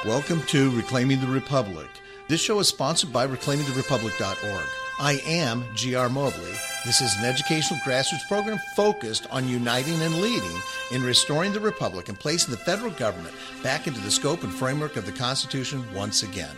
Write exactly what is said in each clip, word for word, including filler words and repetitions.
Welcome to Reclaiming the Republic. This show is sponsored by reclaiming the republic dot org. I am G R. Mobley. This is an educational grassroots program focused on uniting and leading in restoring the republic and placing the federal government back into the scope and framework of the Constitution once again.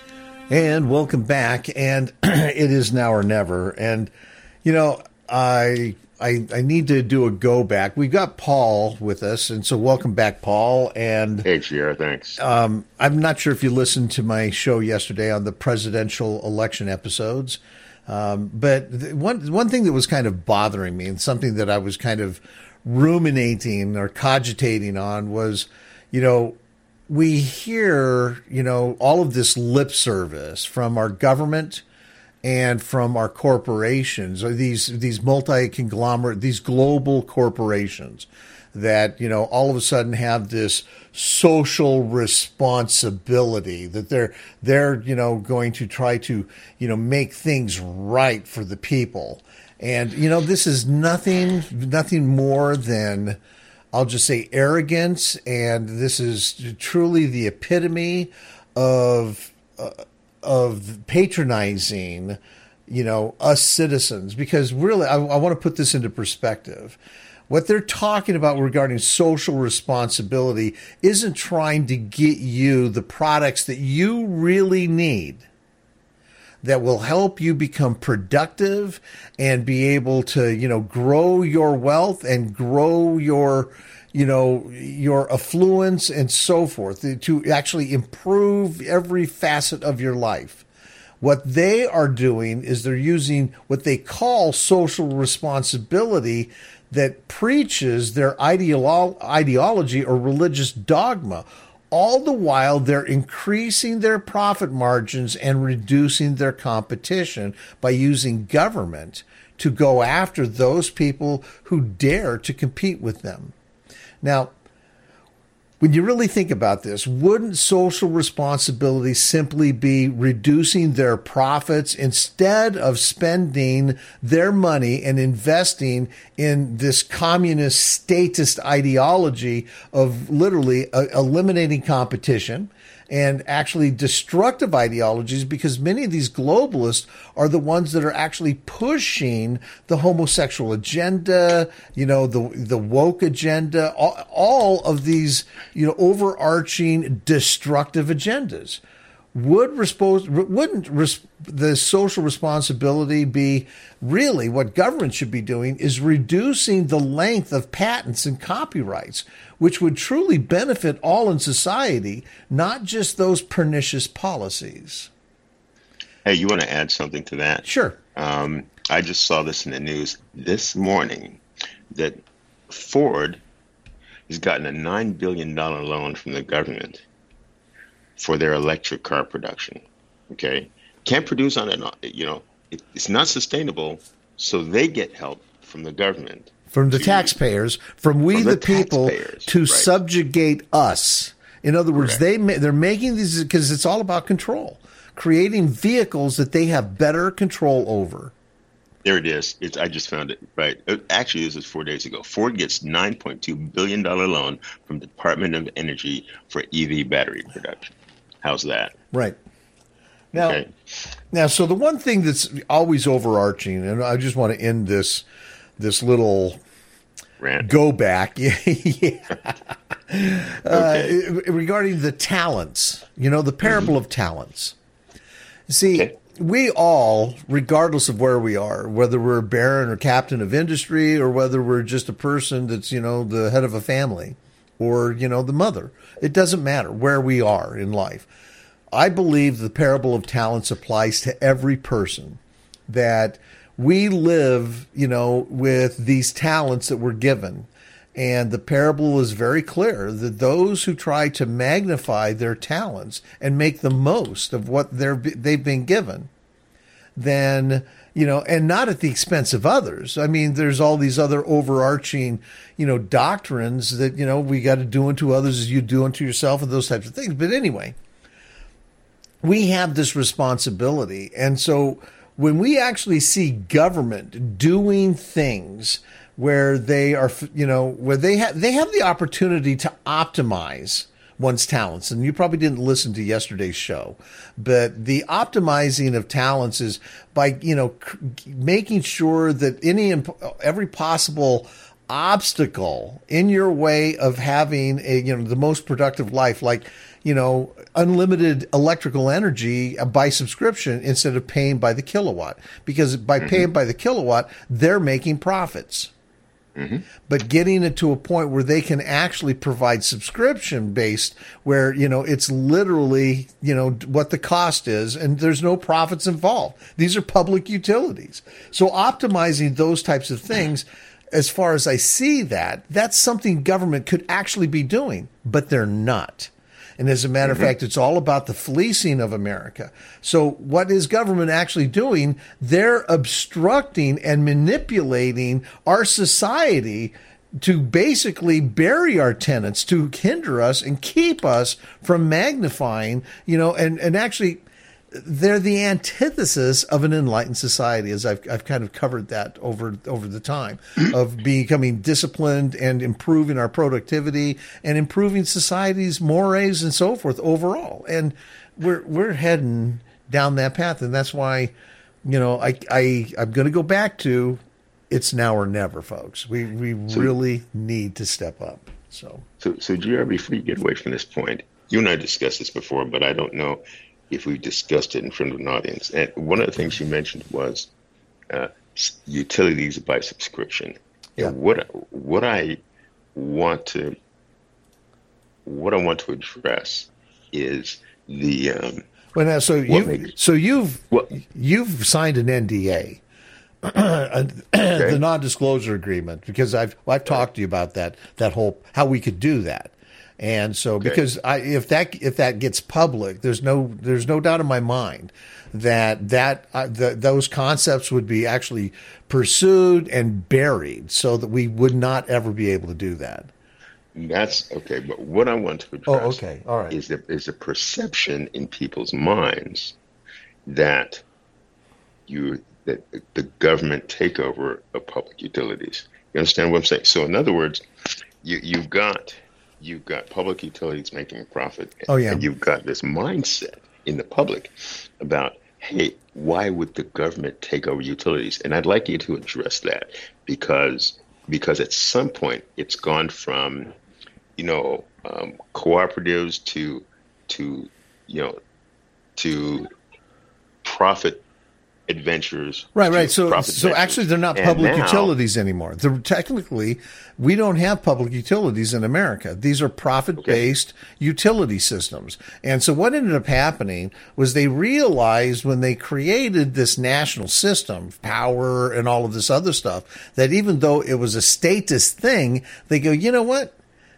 And welcome back. And it is now or never. And, you know, I... I, I need to do a go back. We've got Paul with us, and so welcome back, Paul. And hey, Sierra, thanks. Um, I'm not sure if you listened to my show yesterday on the presidential election episodes, um, but one one thing that was kind of bothering me and something that I was kind of ruminating or cogitating on was, you know, we hear, you know, all of this lip service from our government and from our corporations, or these these multi-conglomerate, these global corporations that, you know, all of a sudden have this social responsibility that they're they're you know going to try to you know make things right for the people. And you know, this is nothing nothing more than, I'll just say, arrogance, and this is truly the epitome of uh, of patronizing, you know, us citizens. Because really, I, I want to put this into perspective. What they're talking about regarding social responsibility isn't trying to get you the products that you really need that will help you become productive and be able to, you know, grow your wealth and grow your, you know, your affluence and so forth, to actually improve every facet of your life. What they are doing is they're using what they call social responsibility that preaches their ideolo- ideology or religious dogma. All the while, they're increasing their profit margins and reducing their competition by using government to go after those people who dare to compete with them. Now, when you really think about this, wouldn't social responsibility simply be reducing their profits instead of spending their money and investing in this communist statist ideology of literally uh, eliminating competition and actually destructive ideologies? Because many of these globalists are the ones that are actually pushing the homosexual agenda, you know, the the woke agenda, all, all of these, you know, overarching destructive agendas. Would respos- wouldn't res- the social responsibility be really what government should be doing is reducing the length of patents and copyrights, which would truly benefit all in society, not just those pernicious policies? Hey, you want to add something to that? Sure. Um, I just saw this in the news this morning that Ford has gotten a nine billion dollars loan from the government for their electric car production. Okay, can't produce on it. You know, it, it's not sustainable. So they get help from the government, from the to, taxpayers, from we from the, the people, to right. subjugate us. In other words, Correct. they they're making these because it's all about control, creating vehicles that they have better control over. There it is. It's, I just found it. Right. It, actually, this is four days ago. Ford gets nine point two billion dollars loan from the Department of Energy for E V battery production. How's that? Right. Now, okay. now, so the one thing that's always overarching, and I just want to end this this little Rant. go back, yeah, okay. uh, regarding the talents, you know, the parable mm-hmm. of talents. See, okay. we all, regardless of where we are, whether we're a baron or captain of industry, or whether we're just a person that's, you know, the head of a family, or, you know, the mother, it doesn't matter where we are in life. I believe the parable of talents applies to every person, that we live, you know, with these talents that we're given. And the parable is very clear that those who try to magnify their talents and make the most of what they're, they've been given, then, you know, and not at the expense of others. I mean, there's all these other overarching, you know, doctrines that, you know, we got to do unto others as you do unto yourself and those types of things. But anyway, we have this responsibility. And so when we actually see government doing things where they are, you know, where they have they have the opportunity to optimize one's talents. And you probably didn't listen to yesterday's show, but the optimizing of talents is by, you know, making sure that any, every possible obstacle in your way of having a, you know, the most productive life, like, you know, unlimited electrical energy by subscription instead of paying by the kilowatt, because by mm-hmm. paying by the kilowatt, they're making profits. Mm-hmm. But getting it to a point where they can actually provide subscription based, where, you know, it's literally, you know, what the cost is and there's no profits involved. These are public utilities. So optimizing those types of things, as far as I see that, that's something government could actually be doing, but they're not. And as a matter mm-hmm. of fact, it's all about the fleecing of America. So what is government actually doing? They're obstructing and manipulating our society to basically bury our tenants, to hinder us and keep us from magnifying, you know, and, and actually they're the antithesis of an enlightened society, as I've I've kind of covered that over over the time of becoming disciplined and improving our productivity and improving society's mores and so forth overall. And we're we're heading down that path, and that's why, you know, I I I'm going to go back to it's now or never, folks. We we so, really need to step up. So so so J R, before you get away from this point, you and I discussed this before, but I don't know if we discussed it in front of an audience. And one of the things you mentioned was uh, utilities by subscription. Yeah. And what what I want to what I want to address is the um, well, now, so you makes, so you've what, you've signed an N D A, okay. The non-disclosure agreement, because I've I've talked to you about that that whole how we could do that. And so, okay. because I, if that if that gets public, there's no there's no doubt in my mind that that uh, the, those concepts would be actually pursued and buried, so that we would not ever be able to do that. That's okay. But what I want to address, oh, okay, all right, is the is a perception in people's minds that you that the government takeover of public utilities. You understand what I'm saying? So, in other words, you you've got. You've got public utilities making a profit. Oh, yeah. And you've got this mindset in the public about, hey, why would the government take over utilities? And I'd like you to address that because because at some point it's gone from, you know, um, cooperatives to to you know to profit adventures. Right, right. So, so ventures. Actually, they're not public now, utilities anymore. They're, technically, we don't have public utilities in America. These are profit-based okay. utility systems. And so what ended up happening was they realized when they created this national system, power and all of this other stuff, that even though it was a statist thing, they go, you know what?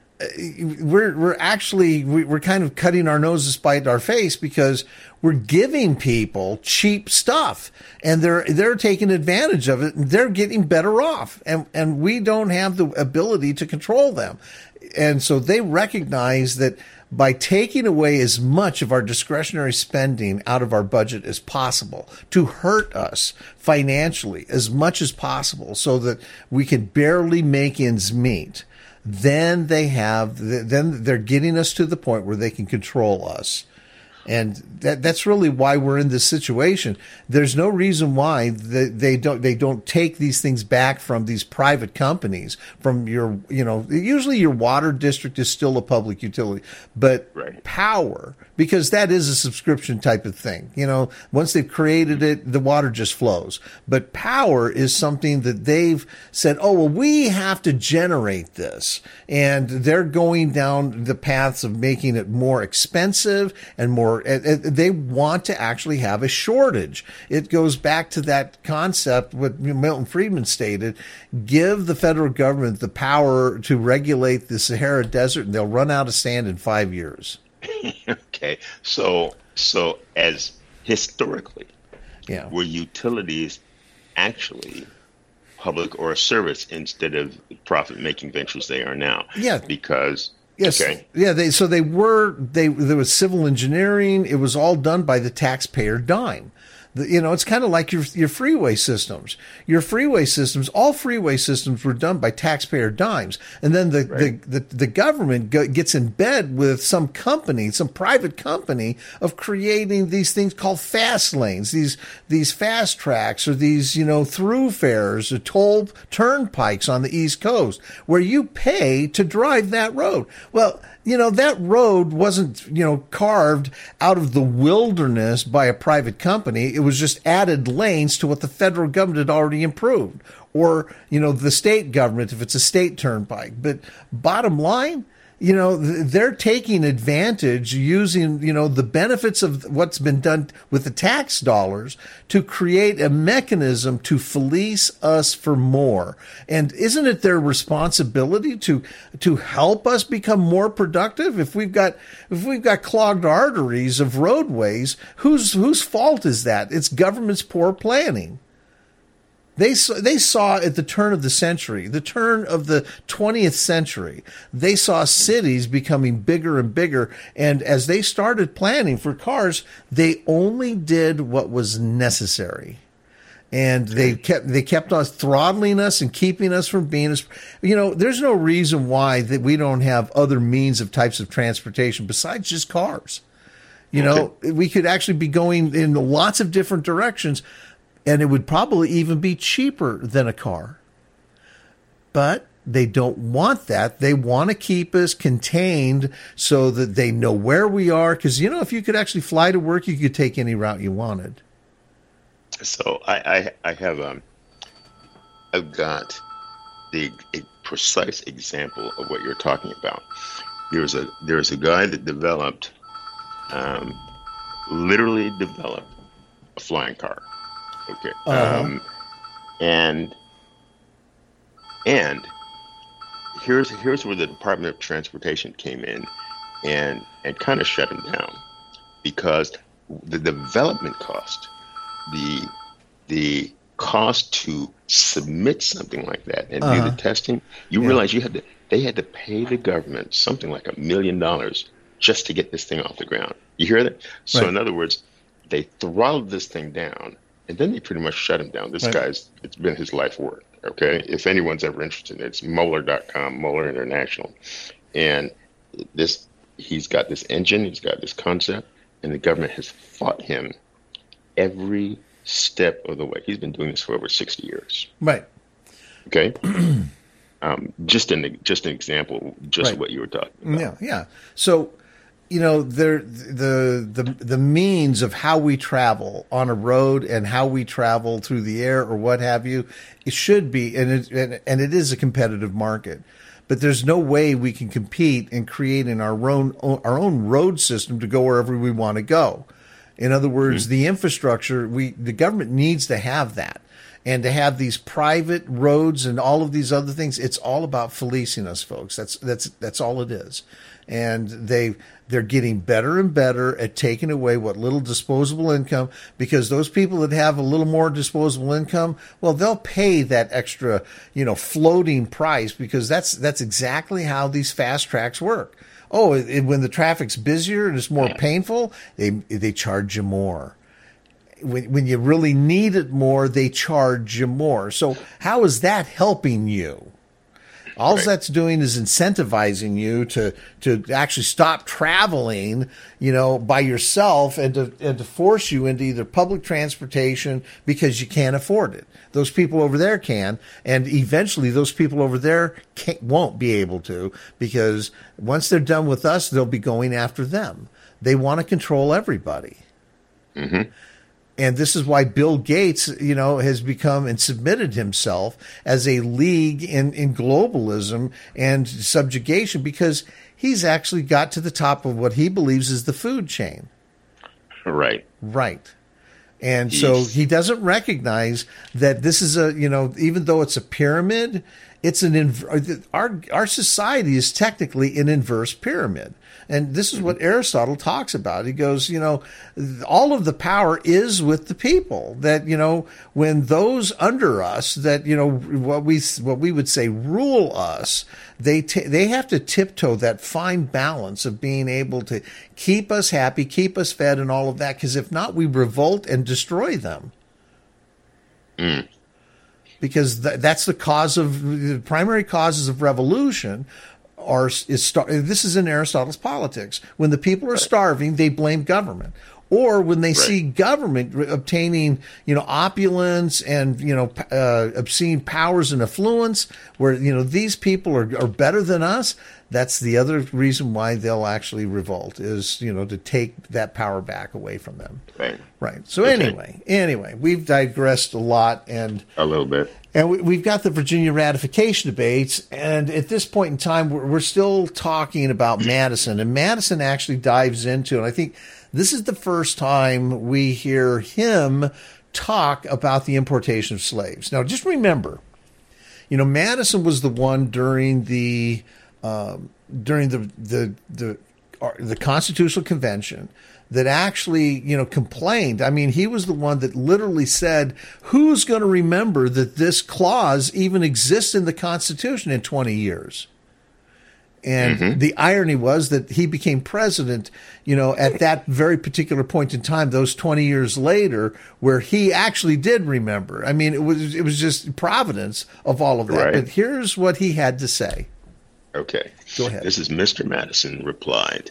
We're we're actually we're kind of cutting our nose to spite our face, because we're giving people cheap stuff and they're they're taking advantage of it and they're getting better off, and and we don't have the ability to control them. And so they recognize that by taking away as much of our discretionary spending out of our budget as possible to hurt us financially as much as possible, so that we can barely make ends meet, then they have, then they're getting us to the point where they can control us. And that that's really why we're in this situation. There's no reason why they, they don't they don't take these things back from these private companies, from your, you know, usually your water district is still a public utility, but right. power, because that is a subscription type of thing. You know, once they've created it, the water just flows. But power is something that they've said, oh, well, we have to generate this. And they're going down the paths of making it more expensive and more. They want to actually have a shortage. It goes back to that concept, what Milton Friedman stated: give the federal government the power to regulate the Sahara Desert, and they'll run out of sand in five years. Okay, so so as historically, yeah, were utilities actually public or a service instead of profit-making ventures they are now? Yeah, because. Yes. Okay. Yeah. They so they were they there was civil engineering. It was all done by the taxpayer dime. The, you know, it's kind of like your your freeway systems. Your freeway systems, all freeway systems were done by taxpayer dimes, and then the right. the, the the government go, gets in bed with some company, some private company, of creating these things called fast lanes, these these fast tracks, or these you know throughfares, or toll turnpikes on the East Coast, where you pay to drive that road. Well, you know, that road wasn't, you know, carved out of the wilderness by a private company. It was just added lanes to what the federal government had already improved. Or, you know, the state government, if it's a state turnpike. But bottom line, you know, they're taking advantage using, you know, the benefits of what's been done with the tax dollars to create a mechanism to fleece us for more. And isn't it their responsibility to to help us become more productive? If we've got if we've got clogged arteries of roadways, whose whose fault is that? It's government's poor planning. They saw, they saw at the turn of the century, the turn of the twentieth century, they saw cities becoming bigger and bigger. And as they started planning for cars, they only did what was necessary. And they kept they kept us throttling us and keeping us from being as, you know, there's no reason why that we don't have other means of types of transportation besides just cars. You know, okay. We could actually be going in lots of different directions. And it would probably even be cheaper than a car. But they don't want that. They want to keep us contained so that they know where we are. Because, you know, if you could actually fly to work, you could take any route you wanted. So I, I, I have um, I've got the a precise example of what you're talking about. There's a there's a guy that developed, um, literally developed a flying car. Okay. Uh-huh. Um, and and here's here's where the Department of Transportation came in and and kind of shut him down, because the development cost, the the cost to submit something like that and uh-huh. do the testing, you yeah. realize you had to they had to pay the government something like a million dollars just to get this thing off the ground. You hear that? So right. in other words, they throttled this thing down. And then they pretty much shut him down. This right. guy's, it's been his life work, okay? If anyone's ever interested, it's Moeller dot com, Moeller International. And this, he's got this engine, he's got this concept, and the government has fought him every step of the way. He's been doing this for over sixty years. Right. Okay? um, just an just an example, just right. what you were talking about. Yeah, yeah. So, you know, there the the the means of how we travel on a road and how we travel through the air or what have you, it should be, and it and, and it is a competitive market. But there's no way we can compete in creating our own our own road system to go wherever we want to go. In other words, mm-hmm. the infrastructure, we the government needs to have that. And to have these private roads and all of these other things, it's all about fleecing us, folks. That's that's that's all it is. And they they're getting better and better at taking away what little disposable income, because those people that have a little more disposable income, well, they'll pay that extra, you know, floating price, because that's that's exactly how these fast tracks work. Oh, it, when the traffic's busier and it's more painful, they they charge you more. When when you really need it more, they charge you more. So how is that helping you? All right. that's doing is incentivizing you to to actually stop traveling, you know, by yourself, and to and to force you into either public transportation because you can't afford it. Those people over there can, and eventually those people over there can't, won't be able to, because once they're done with us, they'll be going after them. They want to control everybody. Mm-hmm. And this is why Bill Gates, you know, has become and submitted himself as a league in, in globalism and subjugation, because he's actually got to the top of what he believes is the food chain. Right. Right. And so he doesn't recognize that this is a, you know, even though it's a pyramid, it's an inv- our our society is technically an inverse pyramid. And this is what Aristotle talks about. He goes, you know, all of the power is with the people. That, you know, when those under us, that, you know, what we what we would say rule us, they t- they have to tiptoe that fine balance of being able to keep us happy, keep us fed, and all of that. Because if not, we revolt and destroy them. Mm. Because th- that's the cause of the primary causes of revolution. Are, is star- this is in Aristotle's Politics. When the people are starving, they blame government. Or when they right. see government obtaining, you know, opulence and, you know, uh, obscene powers and affluence, where, you know, these people are, are better than us, that's the other reason why they'll actually revolt, is, you know, to take that power back away from them. Right. Right. So okay. anyway, anyway, we've digressed a lot, and a little bit. And we, we've got the Virginia ratification debates, and at this point in time, we're, we're still talking about Madison, and Madison actually dives into, and I think this is the first time we hear him talk about the importation of slaves. Now, just remember, you know, Madison was the one during the um, during the the the the Constitutional Convention that actually, you know, complained. I mean, he was the one that literally said, who's going to remember that this clause even exists in the Constitution in twenty years? And mm-hmm. the irony was that he became president, you know, at that very particular point in time, those twenty years later, where he actually did remember. I mean, it was, it was just providence of all of that. Right. But here's what he had to say. Okay. Go ahead. This is Mister Madison replied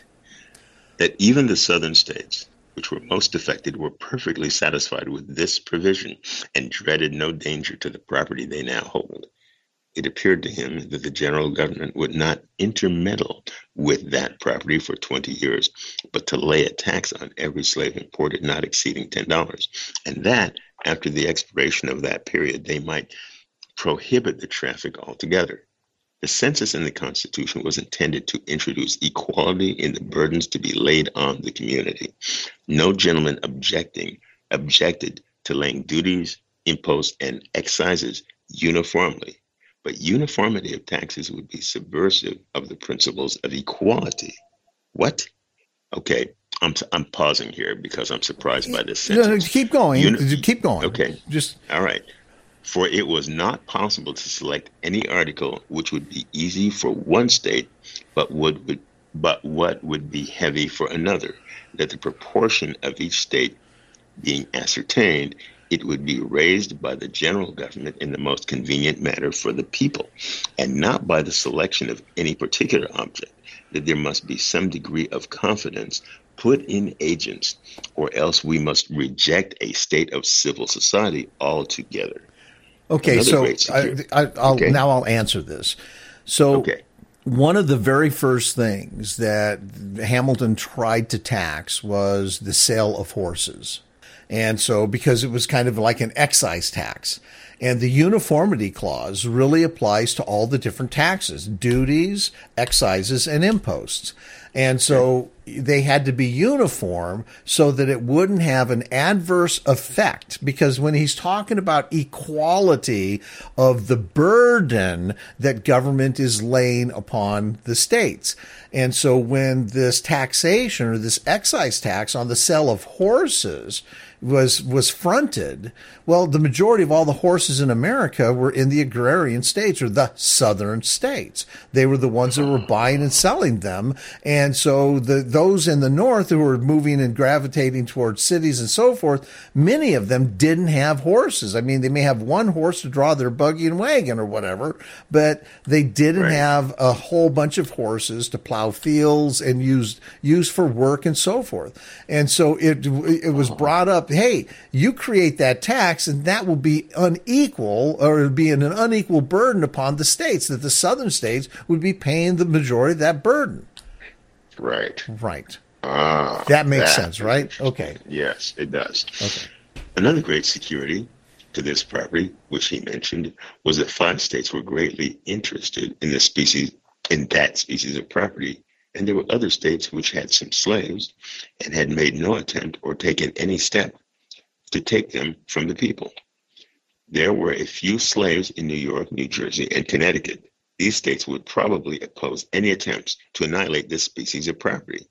that even the southern states, which were most affected, were perfectly satisfied with this provision and dreaded no danger to the property they now hold. It appeared to him that the general government would not intermeddle with that property for twenty years, but to lay a tax on every slave imported not exceeding ten dollars, and that, after the expiration of that period, they might prohibit the traffic altogether. The census in the Constitution was intended to introduce equality in the burdens to be laid on the community. No gentleman objecting objected to laying duties, imposts, and excises uniformly, but uniformity of taxes would be subversive of the principles of equality. What? Okay, I'm I'm pausing here because I'm surprised by this sentence. No, no, keep going. Uni- keep going. Okay. Just all right. For it was not possible to select any article which would be easy for one state, but would, would but what would be heavy for another, that the proportion of each state being ascertained, it would be raised by the general government in the most convenient manner for the people, and not by the selection of any particular object, that there must be some degree of confidence put in agents, or else we must reject a state of civil society altogether. Okay, Another so I, I, I'll, okay. now I'll answer this. So okay. One of the very first things that Hamilton tried to tax was the sale of horses. And so because it was kind of like an excise tax. And the uniformity clause really applies to all the different taxes, duties, excises, and imposts. And so they had to be uniform so that it wouldn't have an adverse effect. Because when he's talking about equality of the burden that government is laying upon the states. And so when this taxation or this excise tax on the sale of horses was was fronted, well, the majority of all the horses in America were in the agrarian states or the southern states. They were the ones that were buying and selling them. And so the those in the north who were moving and gravitating towards cities and so forth, many of them didn't have horses. I mean, they may have one horse to draw their buggy and wagon or whatever, but they didn't right. have a whole bunch of horses to plow fields and use use for work and so forth. And so it it was brought up, hey, you create that tax and that will be unequal, or it'll be an unequal burden upon the states, that the southern states would be paying the majority of that burden. Right. Right. Uh, that makes that sense, right? Okay. Yes, it does. Okay. Another great security to this property, which he mentioned, was that five states were greatly interested in the species, in that species of property, and there were other states which had some slaves and had made no attempt or taken any step to take them from the people. there were a few slaves in New York, New Jersey, and Connecticut, these states would probably oppose any attempts to annihilate this species of property.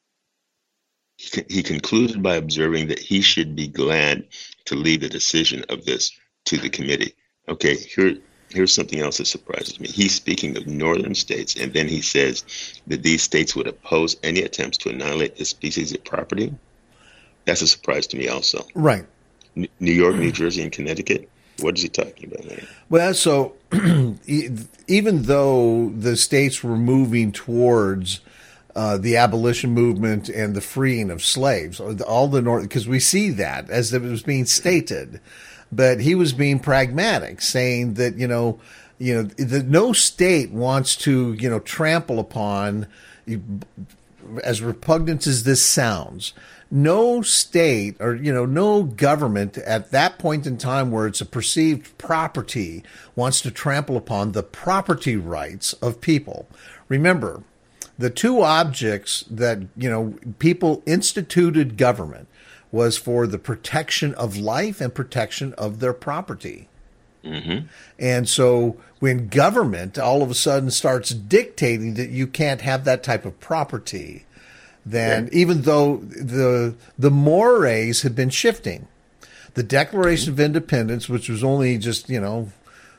He, he concluded by observing that he should be glad to leave the decision of this to the committee. Okay, here, here's something else that surprises me. He's speaking of northern states, and then he says that these states would oppose any attempts to annihilate this species of property. That's a surprise to me also. Right. N- New York, New Jersey, and Connecticut. What is he talking about there? Well, so even though the states were moving towards uh, the abolition movement and the freeing of slaves, all the North, because we see that as it was being stated, but he was being pragmatic, saying that you know, you know, that no state wants to you know trample upon, as repugnant as this sounds. No state or, you know, no government at that point in time where it's a perceived property wants to trample upon the property rights of people. Remember, the two objects that, you know, people instituted government was for the protection of life and protection of their property. Mm-hmm. And so when government all of a sudden starts dictating that you can't have that type of property, then yeah. even though the the mores had been shifting, the Declaration of Independence, which was only just, you know,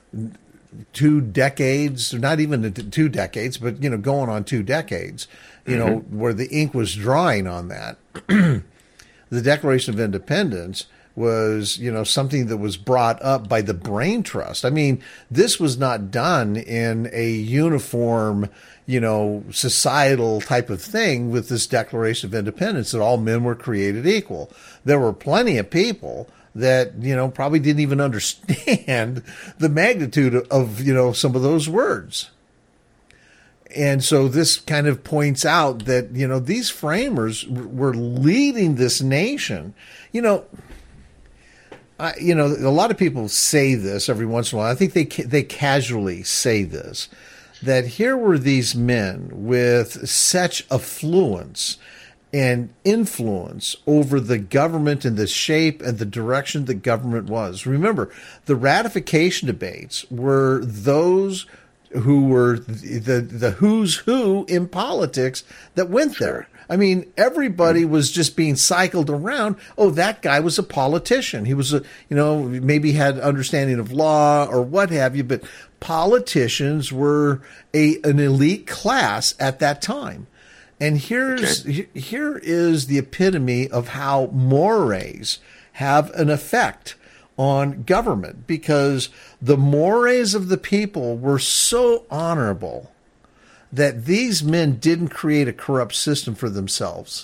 two decades, not even two decades, but, you know, going on two decades, you mm-hmm. know, where the ink was drying on that. The Declaration of Independence was, you know, something that was brought up by the Brain Trust. I mean, this was not done in a uniform, you know, societal type of thing with this Declaration of Independence that all men were created equal. There were plenty of people that, you know, probably didn't even understand the magnitude of, you know, some of those words. And so this kind of points out that, you know, these framers were leading this nation. You know, I, you know, a lot of people say this every once in a while. I think they they casually say this, that here were these men with such affluence and influence over the government and the shape and the direction the government was. Remember, the ratification debates were those who were the the who's who in politics that went there. I mean, everybody was just being cycled around. Oh, that guy was a politician. He was a, you know, maybe had understanding of law or what have you, but politicians were a an elite class at that time. And here's okay. here is the epitome of how mores have an effect on government, because the mores of the people were so honorable that these men didn't create a corrupt system for themselves.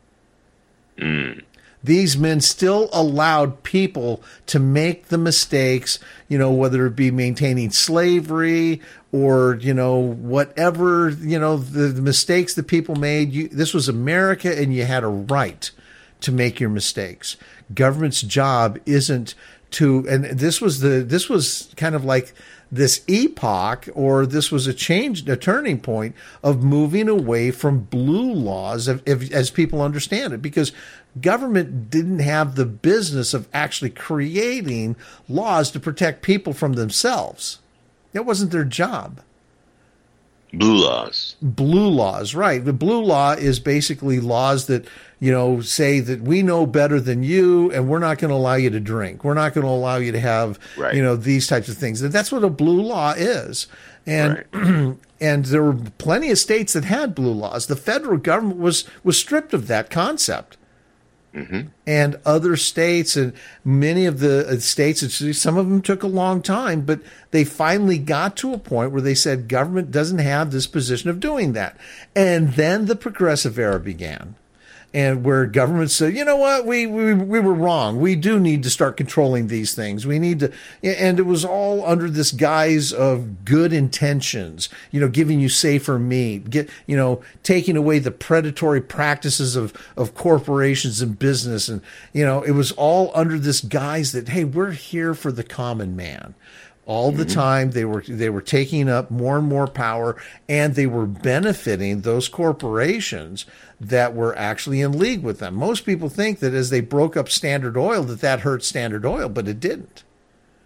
Mm. These men still allowed people to make the mistakes, you know, whether it be maintaining slavery or, you know, whatever, you know, the, the mistakes that people made. You, this was America, and you had a right to make your mistakes. Government's job isn't to, and this was the, this was kind of like this epoch, or this was a change, a turning point of moving away from blue laws, if, if, as people understand it, because government didn't have the business of actually creating laws to protect people from themselves. That wasn't their job. Blue laws. Blue laws, right. The blue law is basically laws that, you know, say that we know better than you, and we're not going to allow you to drink. We're not going to allow you to have, right. you know, these types of things. And that's what a blue law is. And right. and there were plenty of states that had blue laws. The federal government was was stripped of that concept. Mm-hmm. And other states, and many of the states, some of them took a long time, but they finally got to a point where they said government doesn't have this position of doing that. And then the progressive era began, and where government said, you know what, we, we we were wrong. We do need to start controlling these things. We need to, and it was all under this guise of good intentions, you know, giving you safer meat, get, you know, taking away the predatory practices of, of corporations and business. And, you know, it was all under this guise that, hey, we're here for the common man. All the time they were they were taking up more and more power, and they were benefiting those corporations that were actually in league with them. Most people think that as they broke up Standard Oil, that that hurt Standard Oil, but it didn't.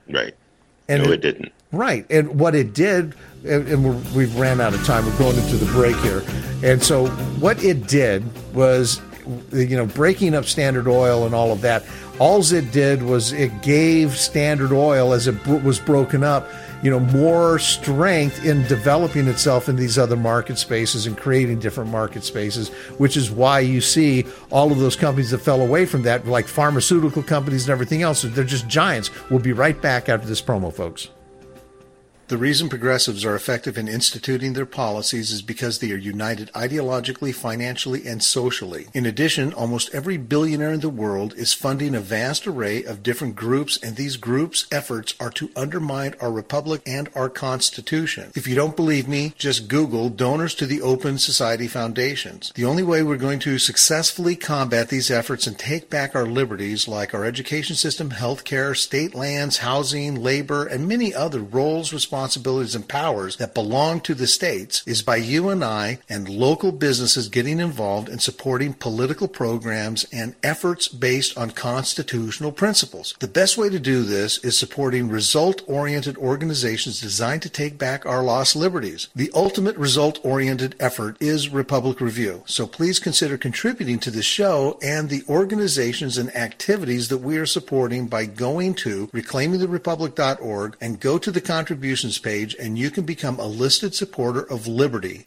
Right. And no, it, it didn't. Right. And what it did, and, and we're, we've ran out of time. We're going into the break here. And so what it did was, you know, breaking up Standard Oil and all of that, all it did was it gave Standard Oil, as it bro- was broken up, you know, more strength in developing itself in these other market spaces and creating different market spaces, which is why you see all of those companies that fell away from that, like pharmaceutical companies and everything else. They're just giants. We'll be right back after this promo, folks. The reason progressives are effective in instituting their policies is because they are united ideologically, financially, and socially. In addition, almost every billionaire in the world is funding a vast array of different groups, and these groups' efforts are to undermine our republic and our Constitution. If you don't believe me, just Google donors to the Open Society Foundations. The only way we're going to successfully combat these efforts and take back our liberties, like our education system, health care, state lands, housing, labor, and many other roles, responsibilities, responsibilities and powers that belong to the states, is by you and I and local businesses getting involved and supporting political programs and efforts based on constitutional principles. The best way to do this is supporting result-oriented organizations designed to take back our lost liberties. The ultimate result-oriented effort is Republic Review, so please consider contributing to the show and the organizations and activities that we are supporting by going to reclaiming the republic dot org and go to the contributions page, and you can become a listed supporter of liberty.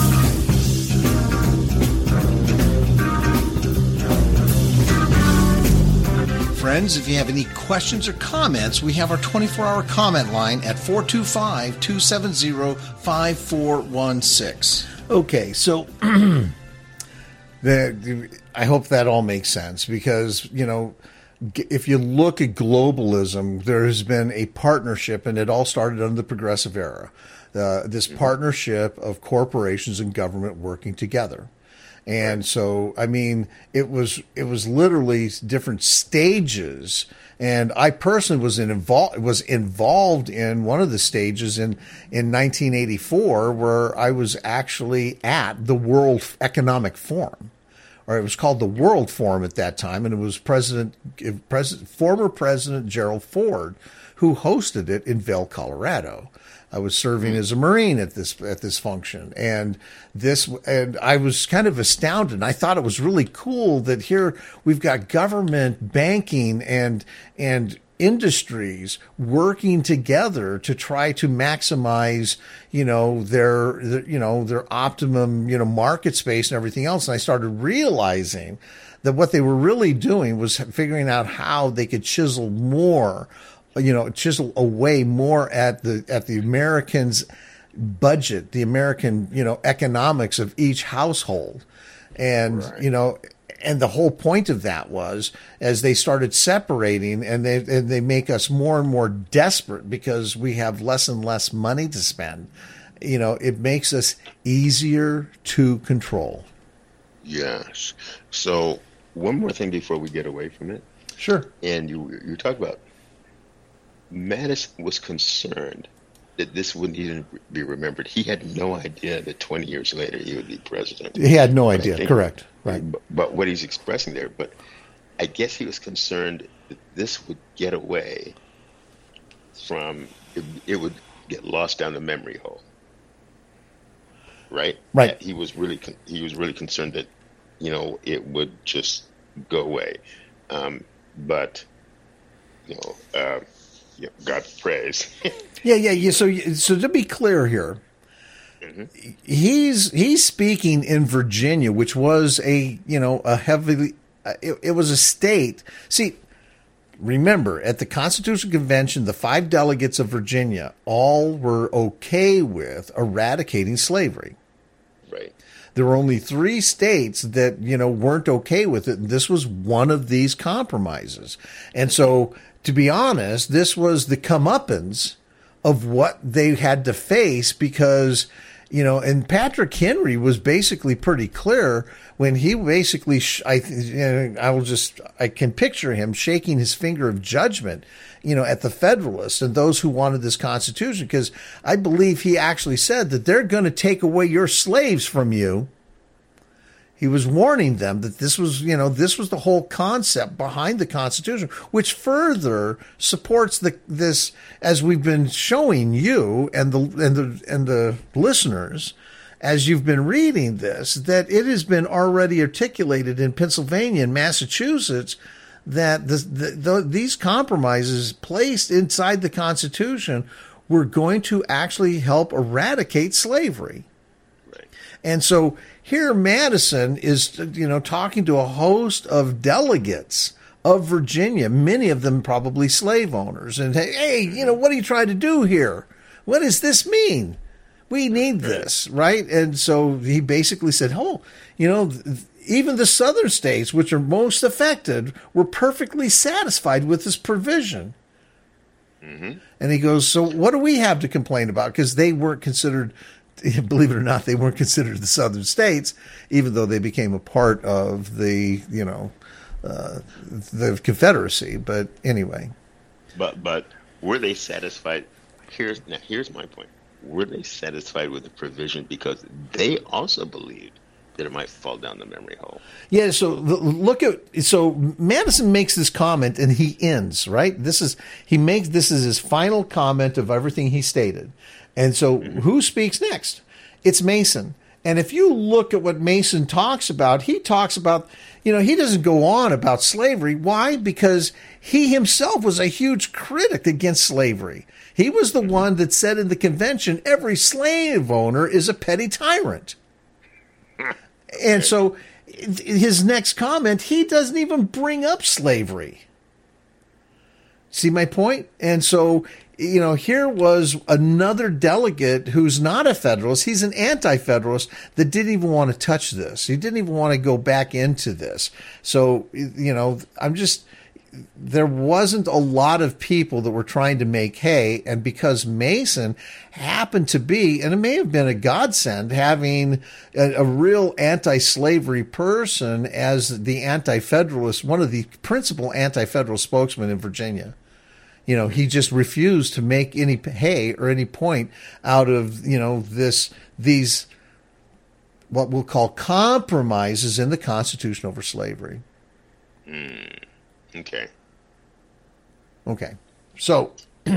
Friends, if you have any questions or comments, we have our twenty-four hour comment line at four two five, two seven zero, five four one six. Okay, so the, I hope that all makes sense, because, you know, if you look at globalism, there has been a partnership, and it all started under the progressive era, uh, this partnership of corporations and government working together. And so, I mean, it was it was literally different stages. And I personally was in invol- was involved in one of the stages in, in nineteen eighty-four, where I was actually at the World Economic Forum. Or it was called the World Forum at that time, and it was President, President, former President Gerald Ford who hosted it in Vail, Colorado. I was serving as a Marine at this at this function, and this and I was kind of astounded. I thought it was really cool that here we've got government, banking, and and industries working together to try to maximize, you know, their, their, you know, their optimum, you know, market space and everything else. And I started realizing that what they were really doing was figuring out how they could chisel more, you know, chisel away more at the, at the Americans' budget, the American, you know, economics of each household. And, right. you know, And the whole point of that was, as they started separating, and they and they make us more and more desperate because we have less and less money to spend. You know, it makes us easier to control. Yes. So one more thing before we get away from it. Sure. And you you talk about Madison was concerned that this wouldn't even be remembered. He had no idea that twenty years later he would be president. He had no idea. Think, Correct. Right. But, but what he's expressing there, but I guess he was concerned that this would get away from, it, it would get lost down the memory hole. Right? Right. That he was really, he was really concerned that, you know, it would just go away. Um, but, you know, uh, you know, God's praise. yeah, yeah, yeah. So, so to be clear here, mm-hmm. he's he's speaking in Virginia, which was a you know a heavily uh, it, it was a state. See, remember at the Constitutional Convention, the five delegates of Virginia all were okay with eradicating slavery. Right. There were only three states that you know weren't okay with it, and this was one of these compromises. And so, to be honest, this was the comeuppance of what they had to face because, you know, and Patrick Henry was basically pretty clear when he basically, sh- I, you know, I will just, I can picture him shaking his finger of judgment, you know, at the Federalists and those who wanted this Constitution, because I believe he actually said that they're going to take away your slaves from you He was warning them that this was, you know, this was the whole concept behind the Constitution, which further supports the this, as we've been showing you and the and the and the listeners, as you've been reading this, that it has been already articulated in Pennsylvania and Massachusetts that the, the, the, these compromises placed inside the Constitution were going to actually help eradicate slavery. Right. And so here Madison is, you know, talking to a host of delegates of Virginia, many of them probably slave owners. And, hey, hey, you know, what are you trying to do here? What does this mean? We need this, right? And so he basically said, oh, you know, even the southern states, which are most affected, were perfectly satisfied with this provision. Mm-hmm. And he goes, so what do we have to complain about? Because they weren't considered, believe it or not, they weren't considered the southern states, even though they became a part of the, you know, uh, the Confederacy. But anyway. But but were they satisfied? Here's now here's my point. Were they satisfied with the provision because they also believed that it might fall down the memory hole? Yeah, so look at, so Madison makes this comment and he ends, right? This is, he makes, this is his final comment of everything he stated. And so mm-hmm. who speaks next? It's Mason. And if you look at what Mason talks about, he talks about, you know, he doesn't go on about slavery. Why? Because he himself was a huge critic against slavery. He was the one that said in the convention, every slave owner is a petty tyrant. And so his next comment, he doesn't even bring up slavery. See my point? And so, you know, here was another delegate who's not a Federalist. He's an anti-Federalist that didn't even want to touch this. He didn't even want to go back into this. So, you know, I'm just... there wasn't a lot of people that were trying to make hay, and because Mason happened to be, and it may have been a godsend, having a, a real anti-slavery person as the anti-federalist, one of the principal anti-federal spokesmen in Virginia. You know, he just refused to make any hay or any point out of, you know, this, these, what we'll call compromises in the Constitution over slavery. Mm. Okay. Okay. So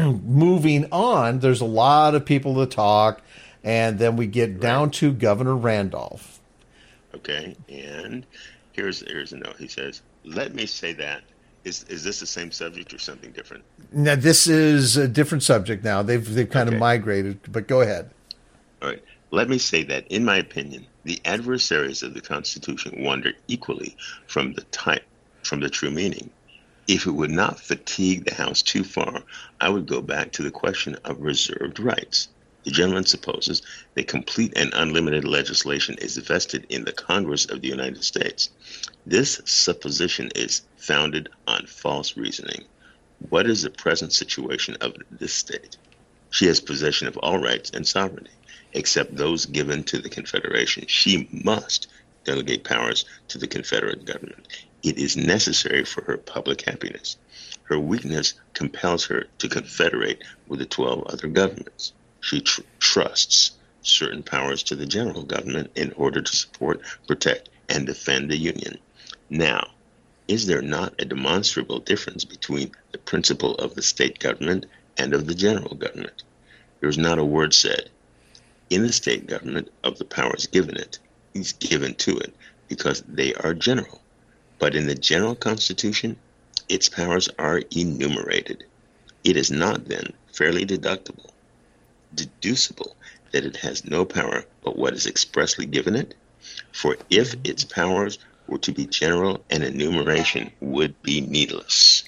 moving on, there's a lot of people to talk, and then we get right down to Governor Randolph. Okay. And here's here's a note. He says, let me say that. Is is this the same subject or something different? Now, this is a different subject now. They've they've kind okay. of migrated, but go ahead. All right. Let me say that, in my opinion, the adversaries of the Constitution wander equally from the type, from the true meaning. If it would not fatigue the House too far, I would go back to the question of reserved rights. The gentleman supposes that complete and unlimited legislation is vested in the Congress of the United States. This supposition is founded on false reasoning. What is the present situation of this state? She has possession of all rights and sovereignty, except those given to the Confederation. She must delegate powers to the Confederate government. It is necessary for her public happiness. Her weakness compels her to confederate with the twelve other governments. She tr- trusts certain powers to the general government in order to support, protect, and defend the Union. Now, is there not a demonstrable difference between the principle of the state government and of the general government? There is not a word said in the state government of the powers given it, is given to it, because they are general. But in the general Constitution, its powers are enumerated. It is not, then, fairly deductible, deducible, that it has no power but what is expressly given it? For if its powers were to be general, an enumeration would be needless.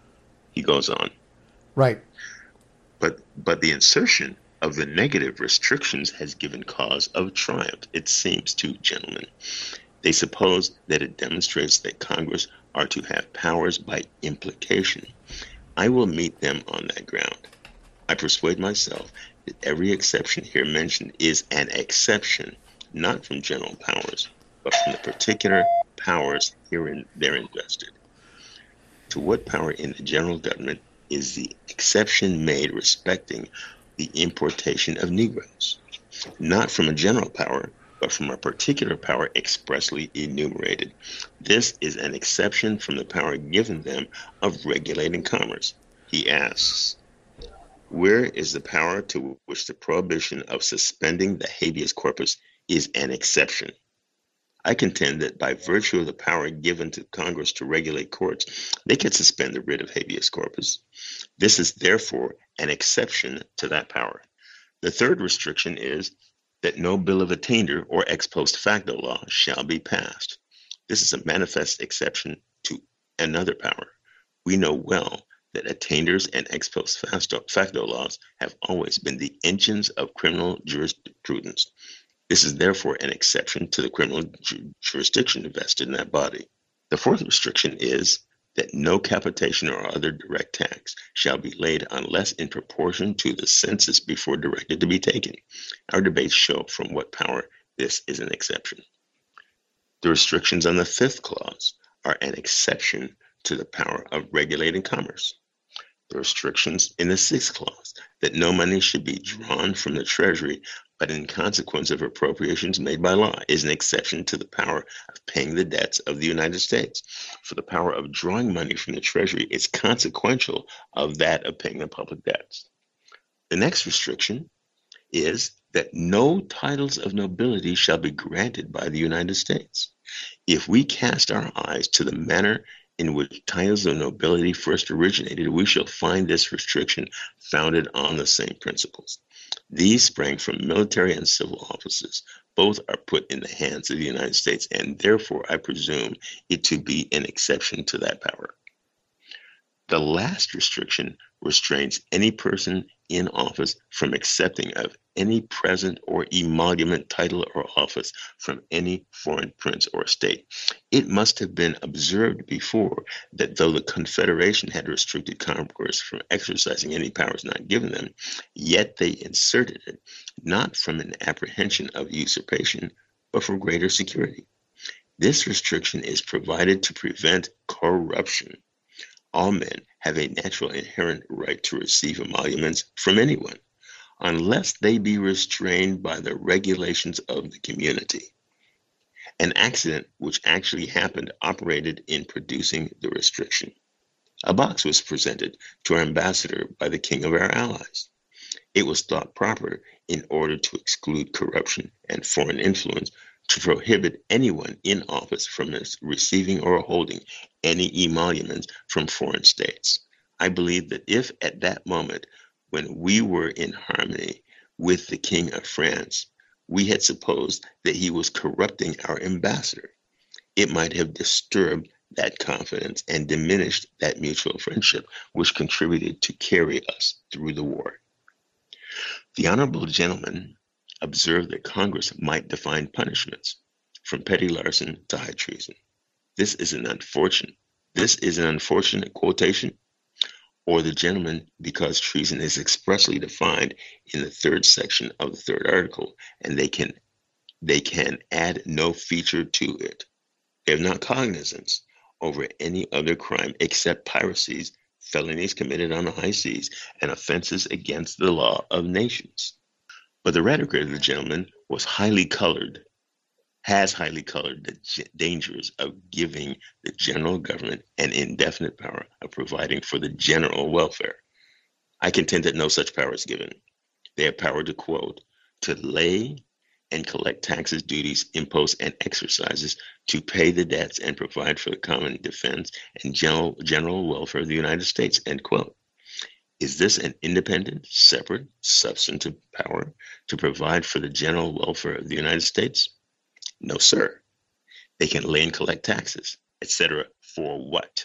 He goes on. Right. But but the insertion of the negative restrictions has given cause of triumph, it seems to gentlemen. They suppose that it demonstrates that Congress are to have powers by implication. I will meet them on that ground. I persuade myself that every exception here mentioned is an exception, not from general powers, but from the particular powers herein therein vested. To what power in the general government is the exception made respecting the importation of Negroes? Not from a general power, but from a particular power expressly enumerated. This is an exception from the power given them of regulating commerce. He asks, where is the power to which the prohibition of suspending the habeas corpus is an exception? I contend that by virtue of the power given to Congress to regulate courts, they can suspend the writ of habeas corpus. This is therefore an exception to that power. The third restriction is that no bill of attainder or ex post facto law shall be passed. This is a manifest exception to another power. We know well that attainders and ex post facto laws have always been the engines of criminal jurisprudence. This is therefore an exception to the criminal ju- jurisdiction vested in that body. The fourth restriction is that no capitation or other direct tax shall be laid unless in proportion to the census before directed to be taken. Our debates show from what power this is an exception. The restrictions on the fifth clause are an exception to the power of regulating commerce. The restrictions in the sixth clause, that no money should be drawn from the Treasury but in consequence of appropriations made by law, is an exception to the power of paying the debts of the United States. For the power of drawing money from the Treasury is consequential of that of paying the public debts. The next restriction is that no titles of nobility shall be granted by the United States. If we cast our eyes to the manner in which titles of nobility first originated, we shall find this restriction founded on the same principles. These sprang from military and civil offices. Both are put in the hands of the United States, and therefore I presume it to be an exception to that power. The last restriction restrains any person in office from accepting of any present or emolument, title, or office from any foreign prince or state. It must have been observed before that though the Confederation had restricted Congress from exercising any powers not given them, yet they inserted it, not from an apprehension of usurpation, but for greater security. This restriction is provided to prevent corruption. All men have a natural inherent right to receive emoluments from anyone, unless they be restrained by the regulations of the community. An accident which actually happened operated in producing the restriction. A box was presented to our ambassador by the king of our allies. It was thought proper, in order to exclude corruption and foreign influence, to prohibit anyone in office from receiving or holding any emoluments from foreign states. I believe that if at that moment, when we were in harmony with the King of France, we had supposed that he was corrupting our ambassador, it might have disturbed that confidence and diminished that mutual friendship which contributed to carry us through the war. The honorable gentleman observed that Congress might define punishments from petty larceny to high treason. This is an unfortunate, this is an unfortunate quotation, or the gentleman, because treason is expressly defined in the third section of the third article, and they can they can add no feature to it. They have not cognizance over any other crime except piracies, felonies committed on the high seas, and offenses against the law of nations. But the rhetoric of the gentleman was highly colored, has highly colored the g- dangers of giving the general government an indefinite power of providing for the general welfare. I contend that no such power is given. They have power to quote, to lay and collect taxes, duties, imposts, and exercises, to pay the debts and provide for the common defense and general, general welfare of the United States, end quote. Is this an independent, separate, substantive power to provide for the general welfare of the United States? No, sir. They can lay and collect taxes, et cetera. For what?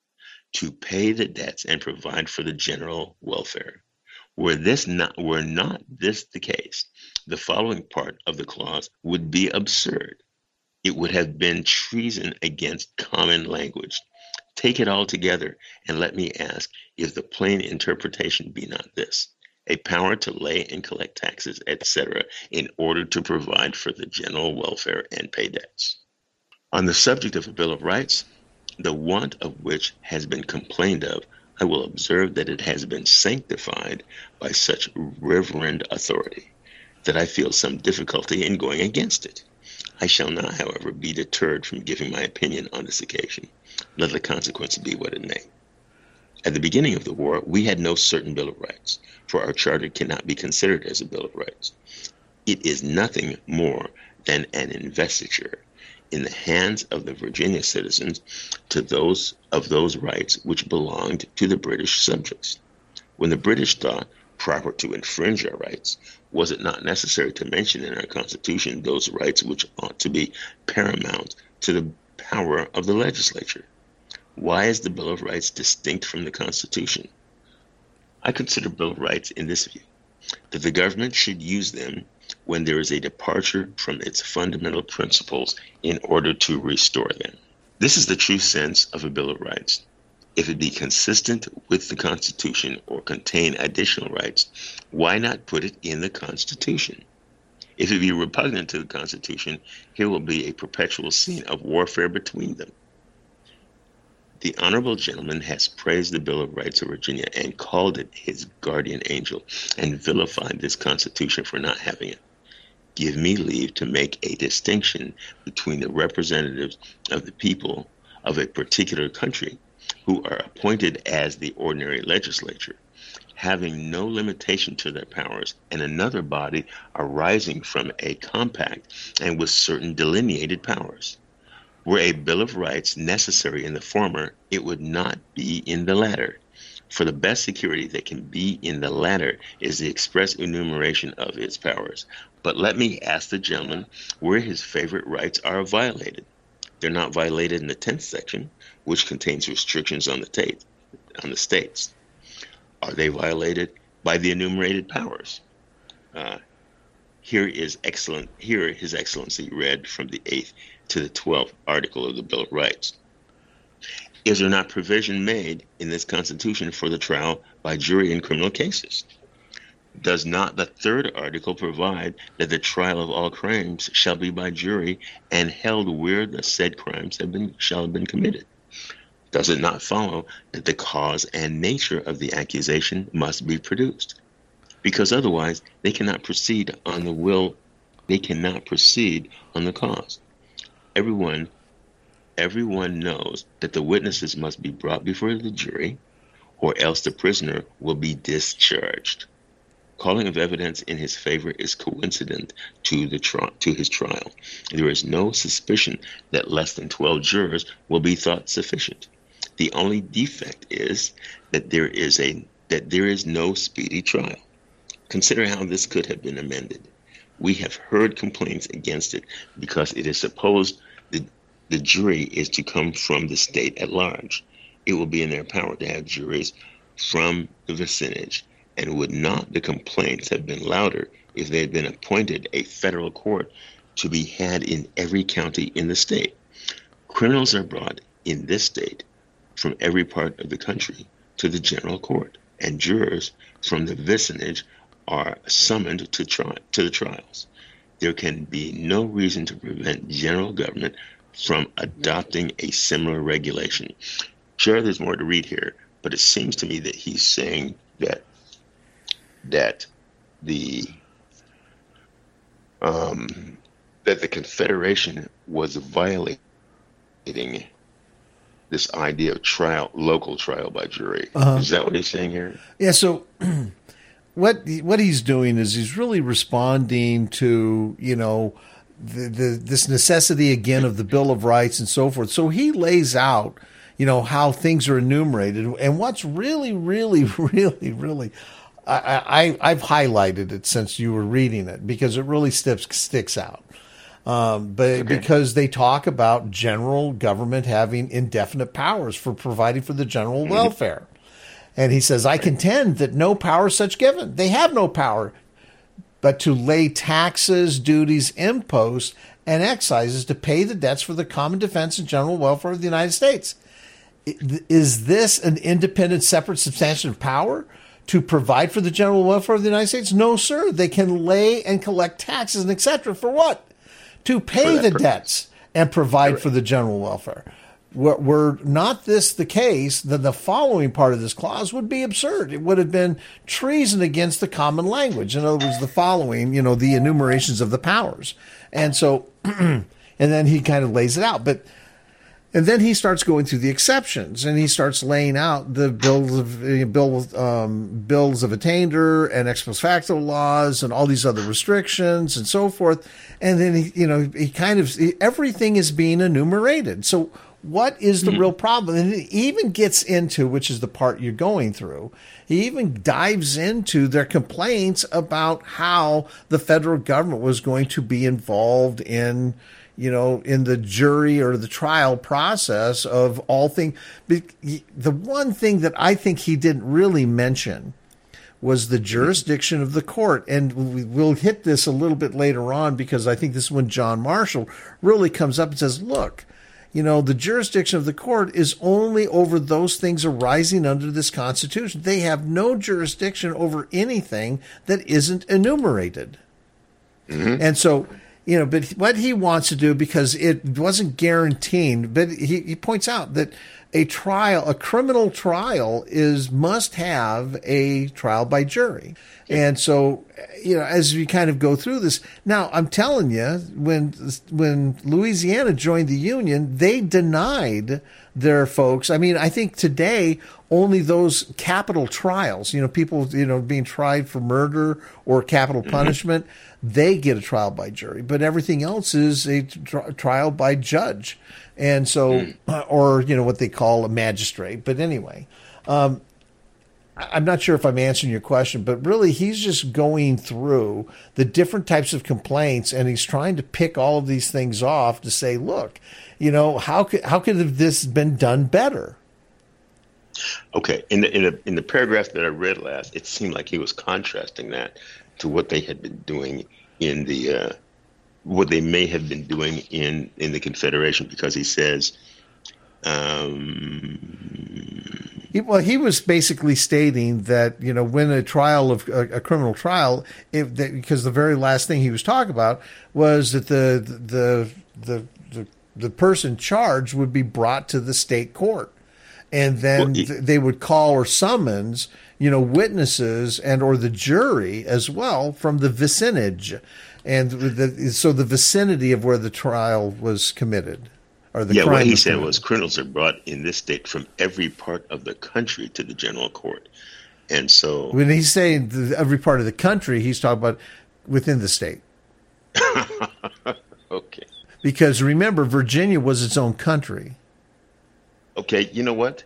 To pay the debts and provide for the general welfare. Were this not, were not this the case, the following part of the clause would be absurd. It would have been treason against common language. Take it all together, and let me ask if the plain interpretation be not this: a power to lay and collect taxes, et cetera, in order to provide for the general welfare and pay debts. On the subject of a Bill of Rights, the want of which has been complained of, I will observe that it has been sanctified by such reverend authority. that I feel some difficulty in going against it. I shall not, however, be deterred from giving my opinion on this occasion, let the consequence be what it may. At the beginning of the war, we had no certain Bill of Rights, for our charter cannot be considered as a Bill of Rights. It is nothing more than an investiture in the hands of the Virginia citizens to those of those rights which belonged to the British subjects. When the British thought proper to infringe our rights, was it not necessary to mention in our Constitution those rights which ought to be paramount to the power of the legislature? Why is the Bill of Rights distinct from the Constitution? I consider Bill of Rights in this view, that the government should use them when there is a departure from its fundamental principles in order to restore them. This is the true sense of a Bill of Rights. If it be consistent with the Constitution or contain additional rights, why not put it in the Constitution? If it be repugnant to the Constitution, here will be a perpetual scene of warfare between them. The honorable gentleman has praised the Bill of Rights of Virginia and called it his guardian angel and vilified this Constitution for not having it. Give me leave to make a distinction between the representatives of the people of a particular country who are appointed as the ordinary legislature, having no limitation to their powers, and another body arising from a compact and with certain delineated powers. Were a Bill of Rights necessary in the former, it would not be in the latter. For the best security that can be in the latter is the express enumeration of its powers. But let me ask the gentleman where his favorite rights are violated. They're not violated in the tenth section, which contains restrictions on the, tate, on the states. Are they violated by the enumerated powers? Uh, here is excellent. Here His Excellency read from the eighth to the twelfth article of the Bill of Rights. Is there not provision made in this Constitution for the trial by jury in criminal cases? Does not the third article provide that the trial of all crimes shall be by jury and held where the said crimes have been shall have been committed? Does it not follow that the cause and nature of the accusation must be produced? Because otherwise they cannot proceed on the will, they cannot proceed on the cause. Everyone, everyone knows that the witnesses must be brought before the jury, or else the prisoner will be discharged. Calling of evidence in his favor is coincident to the tri- to his trial. There is no suspicion that less than twelve jurors will be thought sufficient. The only defect is that there is a that there is no speedy trial. Consider how this could have been amended. We have heard complaints against it because it is supposed that the jury is to come from the state at large. It will be in their power to have juries from the vicinage, and would not the complaints have been louder if they had been appointed a federal court to be had in every county in the state? Criminals are brought in this state from every part of the country to the general court, and jurors from the vicinage are summoned to try to the trials. There can be no reason to prevent general government from adopting a similar regulation. Sure, there's more to read here, but it seems to me that he's saying that that the um, that the Confederation was violating this idea of trial, local trial by jury. Uh-huh. Is that what he's saying here? Yeah. So what what he's doing is he's really responding to, you know, the, the this necessity again of the Bill of Rights and so forth. So he lays out, you know, how things are enumerated, and what's really, really, really, really. I, I, I've highlighted it since you were reading it because it really sticks sticks out. Um, but okay. Because they talk about general government having indefinite powers for providing for the general mm-hmm. welfare. And he says, I contend that no power is such given. They have no power but to lay taxes, duties, imposts, and excises to pay the debts for the common defense and general welfare of the United States. Is this an independent, separate, substantive power to provide for the general welfare of the United States? No, sir. They can lay and collect taxes and et cetera. For what? To pay the debts and provide for the general welfare. were, were not this the case, then the following part of this clause would be absurd. It would have been treason against the common language. In other words, the following, you know, the enumerations of the powers. And so, and then he kind of lays it out. But and then he starts going through the exceptions, and he starts laying out the bills of uh, bill, um, bills of attainder and ex post facto laws and all these other restrictions and so forth. And then he, you know, he kind of he, everything is being enumerated. So what is the mm-hmm. real problem? And he even gets into, which is the part you're going through, he even dives into their complaints about how the federal government was going to be involved in, you know, in the jury or the trial process of all things. The one thing that I think he didn't really mention was the jurisdiction of the court. And we'll hit this a little bit later on, because I think this is when John Marshall really comes up and says, look, you know, the jurisdiction of the court is only over those things arising under this Constitution. They have no jurisdiction over anything that isn't enumerated. Mm-hmm. And so, you know, but what he wants to do, because it wasn't guaranteed, but he, he points out that a trial, a criminal trial is must have a trial by jury. And so, you know, as we kind of go through this, now I'm telling you, when when Louisiana joined the Union, they denied their folks. I mean, I think today only those capital trials, you know, people, you know, being tried for murder or capital punishment, mm-hmm. they get a trial by jury. But everything else is a tri- trial by judge. And so, mm. or, you know, what they call a magistrate. But anyway, um, I'm not sure if I'm answering your question, but really he's just going through the different types of complaints, and he's trying to pick all of these things off to say, look, you know, how could how could have this been done better? Okay, in the in the in the paragraph that I read last, it seemed like he was contrasting that to what they had been doing in the uh, what they may have been doing in in the Confederation, because he says. Um, He, well, he was basically stating that, you know, when a trial of a, a criminal trial, if that, because the very last thing he was talking about was that the the the the, the person charged would be brought to the state court, and then well, he, th- they would call or summons, you know, witnesses and or the jury as well from the vicinage, and the, so the vicinity of where the trial was committed. Or the yeah, crime what he was said committed. was criminals are brought in this state from every part of the country to the general court. And so when he's saying the, every part of the country, he's talking about within the state. Okay. Because remember, Virginia was its own country. Okay, you know what?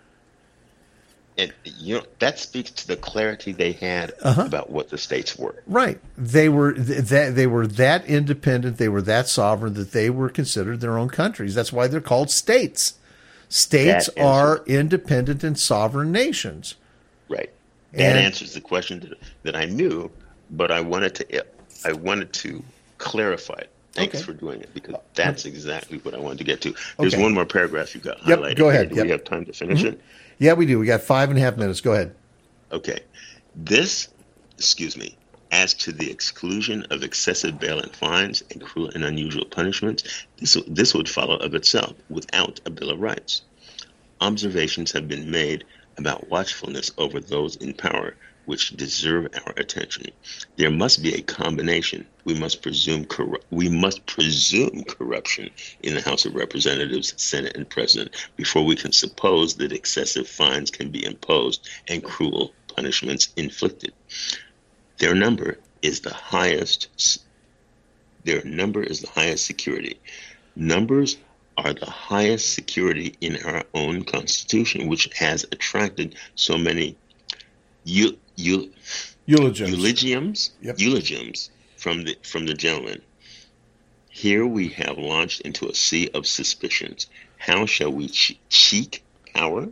And you know that speaks to the clarity they had uh-huh. about what the states were. Right. They were th- that they were that independent, they were that sovereign that they were considered their own countries. That's why they're called states. States that are answers. independent and sovereign nations. Right. That and, answers the question that, that I knew, but I wanted to I wanted to clarify it. Thanks okay. for doing it, because that's exactly what I wanted to get to. There's okay. one more paragraph you got yep, highlighted. Go ahead. Do yep. we have time to finish mm-hmm. it? Yeah, we do. We got five and a half minutes. Go ahead. Okay. This, excuse me, as to the exclusion of excessive bail and fines and cruel and unusual punishments, this, this would follow of itself without a Bill of Rights. Observations have been made about watchfulness over those in power which deserve our attention. There must be a combination. We must presume corru- we must presume corruption in the House of Representatives, Senate, and President before we can suppose that excessive fines can be imposed and cruel punishments inflicted. Their number is the highest. Their number is the highest security. Numbers are the highest security in our own Constitution, which has attracted so many You, you, eulogiums, eulogiums, yep. eulogiums from the from the gentleman. Here we have launched into a sea of suspicions. How shall we che- cheek power?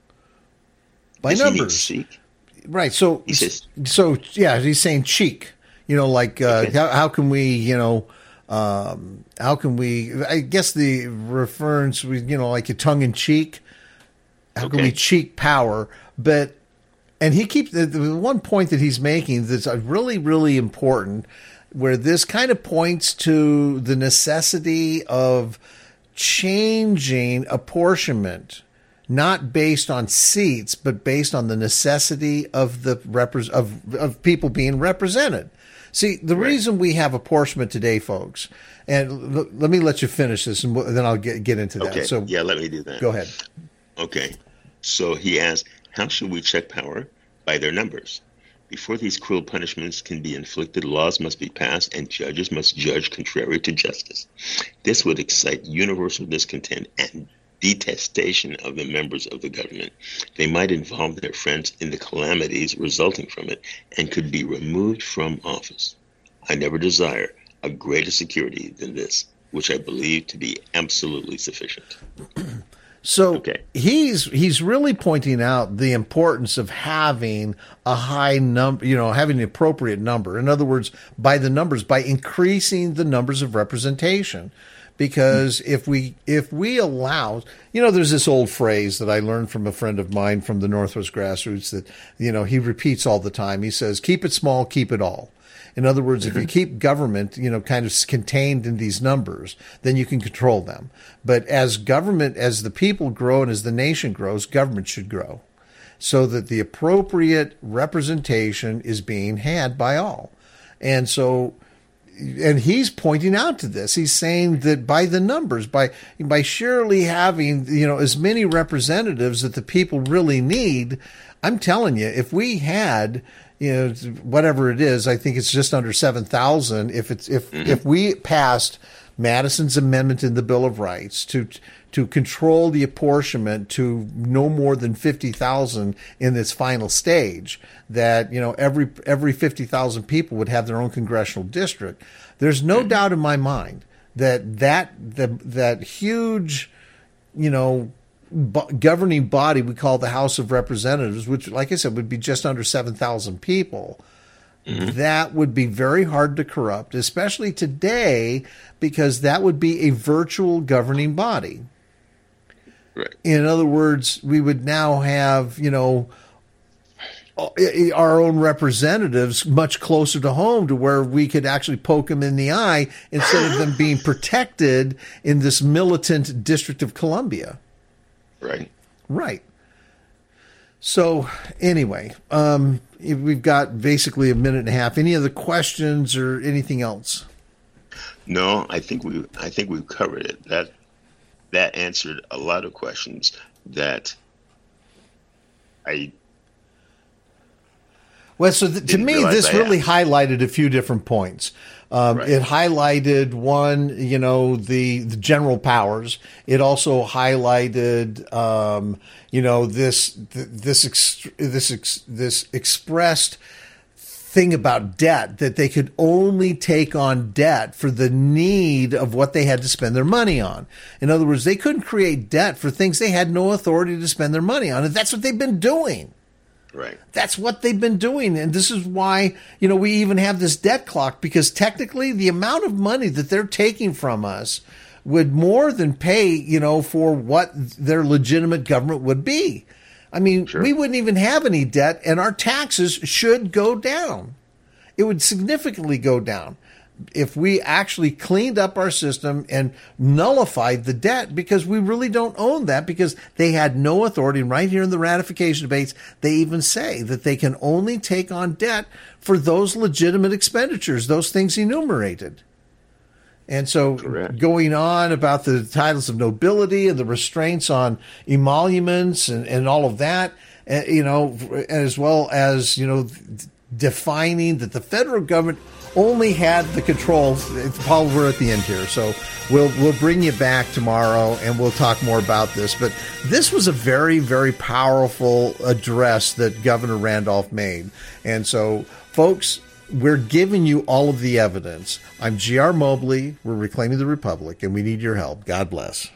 By Does numbers, he mean seek? Right. So, he says, so yeah, he's saying cheek. You know, like uh, okay. how, how can we, you know, um, how can we? I guess the reference, you know, like a tongue in cheek. How okay. can we cheek power? But And he keeps the, the one point that he's making that's really, really important, where this kind of points to the necessity of changing apportionment, not based on seats, but based on the necessity of the repre- of of people being represented. See, the right. reason we have apportionment today, folks, and l- let me let you finish this, and w- then I'll get get into that. Okay. So yeah, let me do that. Go ahead. Okay. So he asked, how should we check power? By their numbers. Before these cruel punishments can be inflicted, laws must be passed and judges must judge contrary to justice. This would excite universal discontent and detestation of the members of the government. They might involve their friends in the calamities resulting from it and could be removed from office. I never desire a greater security than this, which I believe to be absolutely sufficient. So okay. he's he's really pointing out the importance of having a high number, you know, having the appropriate number. In other words, by the numbers, by increasing the numbers of representation. Because if we if we allow, you know, there's this old phrase that I learned from a friend of mine from the Northwest Grassroots that, you know, he repeats all the time. He says, keep it small, keep it all. In other words, mm-hmm. if you keep government, you know, kind of contained in these numbers, then you can control them. But as government, as the people grow and as the nation grows, government should grow so that the appropriate representation is being had by all. And so, and he's pointing out to this. He's saying that by the numbers, by by surely having, you know, as many representatives that the people really need, I'm telling you, if we had, you know, whatever it is, I think it's just under seven thousand. If it's if mm-hmm. if we passed Madison's amendment in the Bill of Rights to to control the apportionment to no more than fifty thousand in its final stage, that, you know, every every fifty thousand people would have their own congressional district. There's no mm-hmm. doubt in my mind that that the, that huge, you know, bo- governing body we call the House of Representatives, which, like I said, would be just under seven thousand people. Mm-hmm. That would be very hard to corrupt, especially today, because that would be a virtual governing body. Right. In other words, we would now have, you know, our own representatives much closer to home to where we could actually poke them in the eye instead of them being protected in this militant District of Columbia. Right. Right. So anyway, um, we've got basically a minute and a half. Any other questions or anything else? No, I think we I think we've covered it. That that answered a lot of questions that I Well, so th- to me, this really highlighted a few different points. Um, right. It highlighted, one, you know, the, the general powers. It also highlighted, um, you know, this this ex- this ex- this expressed thing about debt, that they could only take on debt for the need of what they had to spend their money on. In other words, they couldn't create debt for things they had no authority to spend their money on, and that's what they've been doing. Right. That's what they've been doing. And this is why, you know, we even have this debt clock, because technically the amount of money that they're taking from us would more than pay, you know, for what their legitimate government would be. I mean, sure. We wouldn't even have any debt, and our taxes should go down. It would significantly go down if we actually cleaned up our system and nullified the debt, because we really don't own that, because they had no authority. And right here in the ratification debates, they even say that they can only take on debt for those legitimate expenditures, those things enumerated. And so Correct. Going on about the titles of nobility and the restraints on emoluments and, and all of that, uh, you know, as well as, you know, defining that the federal government only had the control. Paul, we're at the end here, so we'll we'll bring you back tomorrow and we'll talk more about this. But this was a very, very powerful address that Governor Randolph made. And so, folks, we're giving you all of the evidence. I'm G R Mobley. We're Reclaiming the Republic, and we need your help. God bless.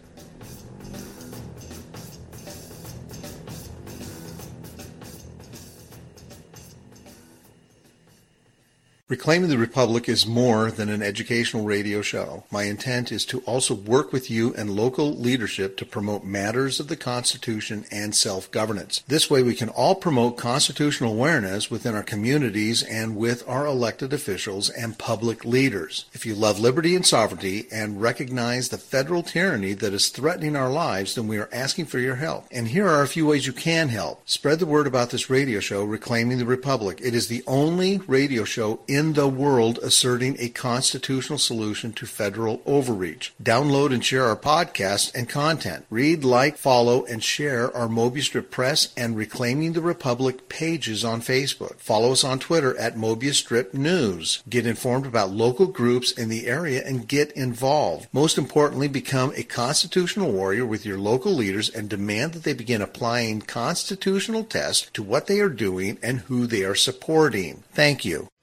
Reclaiming the Republic is more than an educational radio show. My intent is to also work with you and local leadership to promote matters of the Constitution and self-governance. This way we can all promote constitutional awareness within our communities and with our elected officials and public leaders. If you love liberty and sovereignty and recognize the federal tyranny that is threatening our lives, then we are asking for your help. And here are a few ways you can help. Spread the word about this radio show, Reclaiming the Republic. It is the only radio show in in the world asserting a constitutional solution to federal overreach. Download and share our podcast and content. Read, like, follow, and share our Mobius Strip Press and Reclaiming the Republic pages on Facebook. Follow us on Twitter at Mobius Strip News. Get informed about local groups in the area and get involved. Most importantly, become a constitutional warrior with your local leaders and demand that they begin applying constitutional tests to what they are doing and who they are supporting. Thank you.